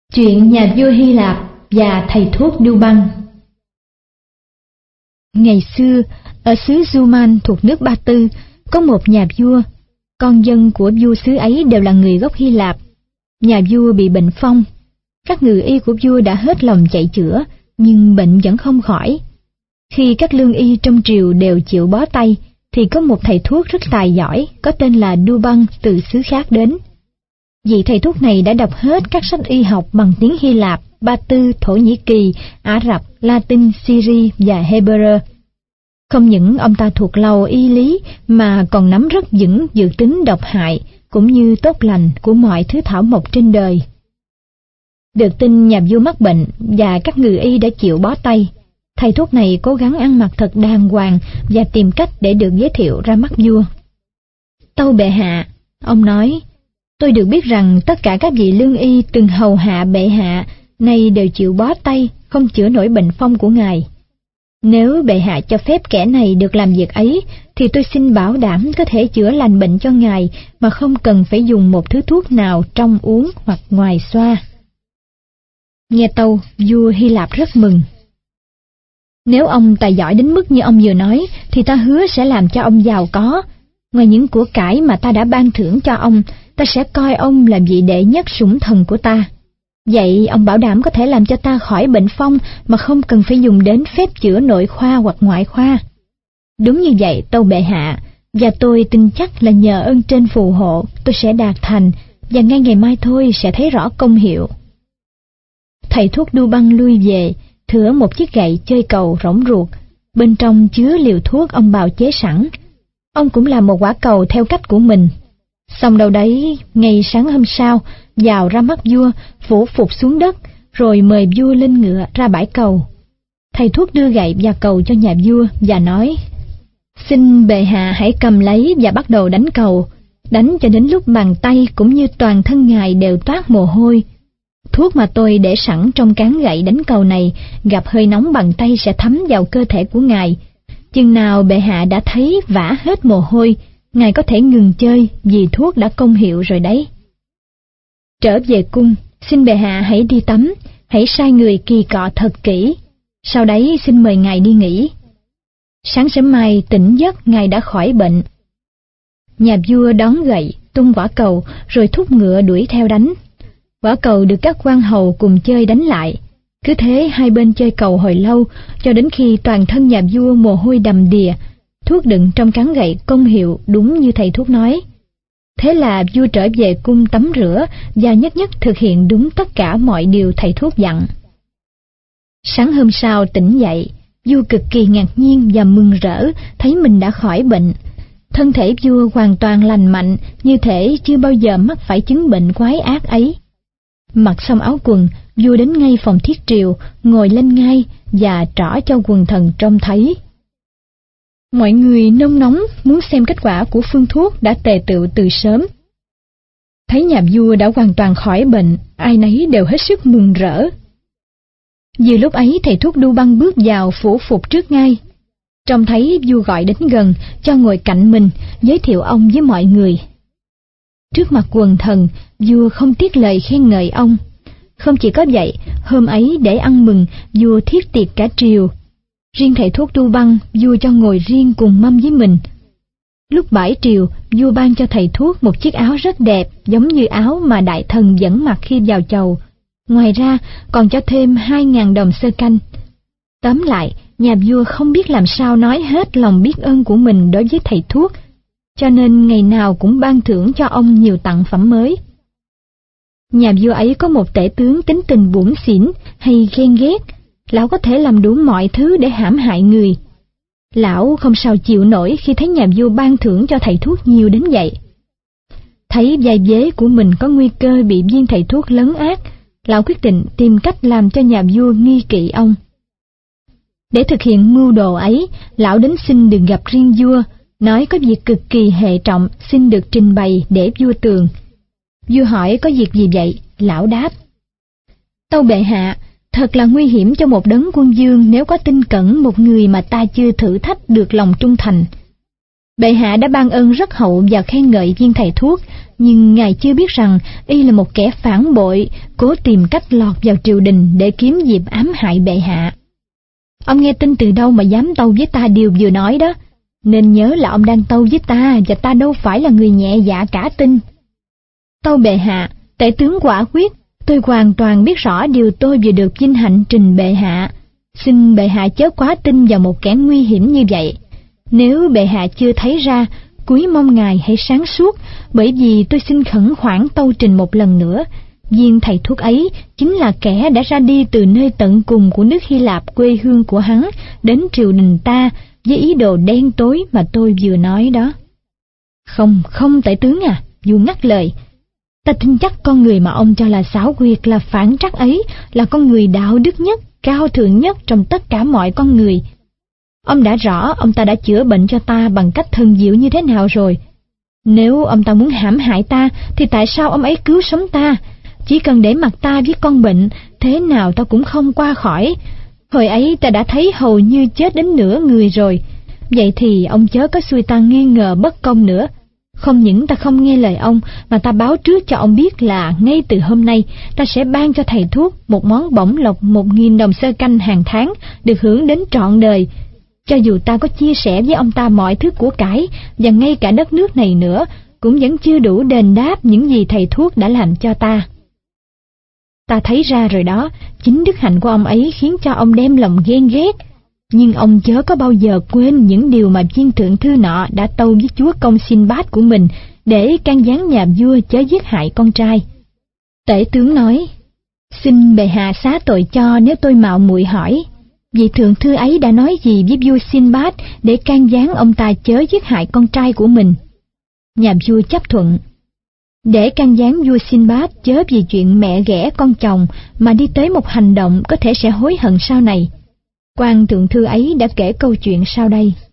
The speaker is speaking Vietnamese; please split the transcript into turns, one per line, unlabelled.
Chuyện nhà vua Hy Lạp và thầy thuốc Douban. Ngày xưa, ở xứ Zuman thuộc nước Ba Tư, có một nhà vua. Con dân của vua xứ ấy đều là người gốc Hy Lạp. Nhà vua bị bệnh phong. Các ngự y của vua đã hết lòng chạy chữa, nhưng bệnh vẫn không khỏi. Khi các lương y trong triều đều chịu bó tay, thì có một thầy thuốc rất tài giỏi, có tên là Douban từ xứ khác đến. Vị thầy thuốc này đã đọc hết các sách y học bằng tiếng Hy Lạp, Ba Tư, Thổ Nhĩ Kỳ, Ả Rập, Latin, Syri và Hebrew. Không những ông ta thuộc lầu y lý mà còn nắm rất vững dược tính độc hại cũng như tốt lành của mọi thứ thảo mộc trên đời. Được tin nhà vua mắc bệnh và các ngự y đã chịu bó tay, thầy thuốc này cố gắng ăn mặc thật đàng hoàng và tìm cách để được giới thiệu ra mắt vua. Tâu bệ hạ, ông nói, tôi được biết rằng tất cả các vị lương y từng hầu hạ bệ hạ nay đều chịu bó tay, không chữa nổi bệnh phong của ngài. Nếu bệ hạ cho phép kẻ này được làm việc ấy, thì tôi xin bảo đảm có thể chữa lành bệnh cho ngài mà không cần phải dùng một thứ thuốc nào trong uống hoặc ngoài xoa. Nghe tâu, vua Hy Lạp rất mừng. Nếu ông tài giỏi đến mức như ông vừa nói, thì ta hứa sẽ làm cho ông giàu có. Ngoài những của cải mà ta đã ban thưởng cho ông, ta sẽ coi ông là vị đệ nhất sủng thần của ta. Vậy ông bảo đảm có thể làm cho ta khỏi bệnh phong mà không cần phải dùng đến phép chữa nội khoa hoặc ngoại khoa. Đúng như vậy, tâu bệ hạ, và tôi tin chắc là nhờ ơn trên phù hộ, tôi sẽ đạt thành, và ngay ngày mai thôi sẽ thấy rõ công hiệu. Thầy thuốc Douban lui về, thừa một chiếc gậy chơi cầu rỗng ruột, bên trong chứa liều thuốc ông bào chế sẵn. Ông cũng làm một quả cầu theo cách của mình. Xong đâu đấy, ngày sáng hôm sau, vào ra mắt vua, phủ phục xuống đất, rồi mời vua lên ngựa ra bãi cầu. Thầy thuốc đưa gậy và cầu cho nhà vua và nói, xin bệ hạ hãy cầm lấy và bắt đầu đánh cầu, đánh cho đến lúc bàn tay cũng như toàn thân ngài đều toát mồ hôi. Thuốc mà tôi để sẵn trong cán gậy đánh cầu này, gặp hơi nóng bàn tay sẽ thấm vào cơ thể của ngài. Chừng nào bệ hạ đã thấy vã hết mồ hôi, ngài có thể ngừng chơi vì thuốc đã công hiệu rồi đấy. Trở về cung, xin bệ hạ hãy đi tắm, hãy sai người kỳ cọ thật kỹ. Sau đấy xin mời ngài đi nghỉ. Sáng sớm mai tỉnh giấc ngài đã khỏi bệnh. Nhà vua đón gậy, tung quả cầu, rồi thúc ngựa đuổi theo đánh. Quả cầu được các quan hầu cùng chơi đánh lại. Cứ thế hai bên chơi cầu hồi lâu, cho đến khi toàn thân nhà vua mồ hôi đầm đìa, thuốc đựng trong cán gậy công hiệu đúng như thầy thuốc nói. Thế là vua trở về cung tắm rửa và nhất nhất thực hiện đúng tất cả mọi điều thầy thuốc dặn. Sáng hôm sau tỉnh dậy, vua cực kỳ ngạc nhiên và mừng rỡ thấy mình đã khỏi bệnh. Thân thể vua hoàn toàn lành mạnh, như thể chưa bao giờ mắc phải chứng bệnh quái ác ấy. Mặc xong áo quần, vua đến ngay phòng thiết triều, ngồi lên ngai và trỏ cho quần thần trông thấy. Mọi người nôn nóng muốn xem kết quả của phương thuốc đã tề tựu từ sớm. Thấy nhà vua đã hoàn toàn khỏi bệnh, ai nấy đều hết sức mừng rỡ. Vừa lúc ấy thầy thuốc Douban bước vào phủ phục trước ngai. Trông thấy vua gọi đến gần, cho ngồi cạnh mình, giới thiệu ông với mọi người. Trước mặt quần thần, vua không tiếc lời khen ngợi ông. Không chỉ có vậy, hôm ấy để ăn mừng, vua thiết tiệc cả triều. Riêng thầy thuốc Douban, vua cho ngồi riêng cùng mâm với mình. Lúc bãi triều, vua ban cho thầy thuốc một chiếc áo rất đẹp, giống như áo mà đại thần vẫn mặc khi vào chầu. Ngoài ra, còn cho thêm 2.000 đồng xơ canh. Tóm lại, nhà vua không biết làm sao nói hết lòng biết ơn của mình đối với thầy thuốc, cho nên ngày nào cũng ban thưởng cho ông nhiều tặng phẩm mới. Nhà vua ấy có một tể tướng tính tình bủn xỉn hay ghen ghét. Lão có thể làm đủ mọi thứ để hãm hại người. Lão không sao chịu nổi khi thấy nhà vua ban thưởng cho thầy thuốc nhiều đến vậy. Thấy vai vế của mình có nguy cơ bị viên thầy thuốc lấn át, lão quyết định tìm cách làm cho nhà vua nghi kỵ ông. Để thực hiện mưu đồ ấy, lão đến xin được gặp riêng vua, nói có việc cực kỳ hệ trọng xin được trình bày để vua tường. Vua hỏi có việc gì vậy? Lão đáp, tâu bệ hạ, thật là nguy hiểm cho một đấng quân vương nếu có tin cẩn một người mà ta chưa thử thách được lòng trung thành. Bệ hạ đã ban ơn rất hậu và khen ngợi viên thầy thuốc, nhưng ngài chưa biết rằng y là một kẻ phản bội, cố tìm cách lọt vào triều đình để kiếm dịp ám hại bệ hạ. Ông nghe tin từ đâu mà dám tâu với ta điều vừa nói đó? Nên nhớ là ông đang tâu với ta, và ta đâu phải là người nhẹ dạ cả tin. Tâu bệ hạ, tể tướng quả quyết, tôi hoàn toàn biết rõ điều tôi vừa được vinh hạnh trình bệ hạ. Xin bệ hạ chớ quá tin vào một kẻ nguy hiểm như vậy. Nếu bệ hạ chưa thấy ra, cúi mong ngài hãy sáng suốt, bởi vì tôi xin khẩn khoản tâu trình một lần nữa. Viên thầy thuốc ấy chính là kẻ đã ra đi từ nơi tận cùng của nước Hy Lạp, quê hương của hắn, đến triều đình ta với ý đồ đen tối mà tôi vừa nói đó. Không tể tướng à, dù ngắt lời. Ta tin chắc con người mà ông cho là xảo quyệt, là phản trắc ấy là con người đạo đức nhất, cao thượng nhất trong tất cả mọi con người. Ông đã rõ ông ta đã chữa bệnh cho ta bằng cách thần diệu như thế nào rồi. Nếu ông ta muốn hãm hại ta, thì tại sao ông ấy cứu sống ta? Chỉ cần để mặc ta với con bệnh, thế nào ta cũng không qua khỏi. Hồi ấy ta đã thấy hầu như chết đến nửa người rồi. Vậy thì ông chớ có xui ta nghi ngờ bất công nữa. Không những ta không nghe lời ông, mà ta báo trước cho ông biết là ngay từ hôm nay ta sẽ ban cho thầy thuốc một món bổng lộc 1.000 đồng xơ canh hàng tháng, được hưởng đến trọn đời. Cho dù ta có chia sẻ với ông ta mọi thứ của cải, và ngay cả đất nước này nữa, cũng vẫn chưa đủ đền đáp những gì thầy thuốc đã làm cho ta. Ta thấy ra rồi đó, chính đức hạnh của ông ấy khiến cho ông đem lòng ghen ghét. Nhưng ông chớ có bao giờ quên những điều mà viên thượng thư nọ đã tâu với chúa công Sinbad của mình, để can gián nhà vua chớ giết hại con trai. Tể tướng nói, xin bệ hạ xá tội cho nếu tôi mạo muội hỏi, vị thượng thư ấy đã nói gì với vua Sinbad để can gián ông ta chớ giết hại con trai của mình? Nhà vua chấp thuận. Để can gián vua Sinbad chớ vì chuyện mẹ ghẻ con chồng mà đi tới một hành động có thể sẽ hối hận sau này. Quan thượng thư ấy đã kể câu chuyện sau đây.